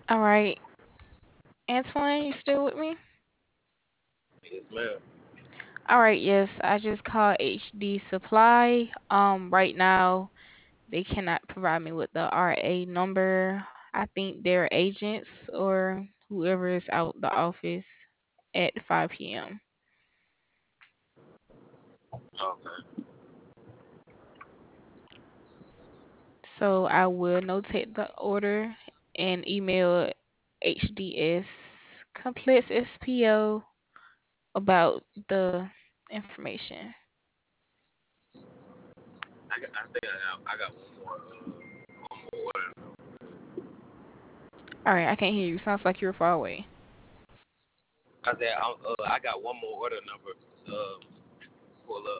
All right, Antoine, you still with me? Yes, ma'am. All right, yes, I just called HD Supply. Right now they cannot provide me with the RA number. I think they're agents or whoever is out the office at 5 p.m. Okay. So I will notate the order and email HDS complex SPO about the information. I think I got one more order. All right, I can't hear you. Sounds like you're far away. I got one more order number. Uh, pull up.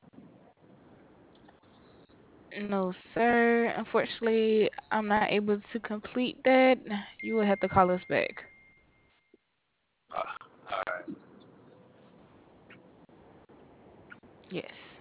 No, sir. Unfortunately, I'm not able to complete that. You will have to call us back. All right. Yes.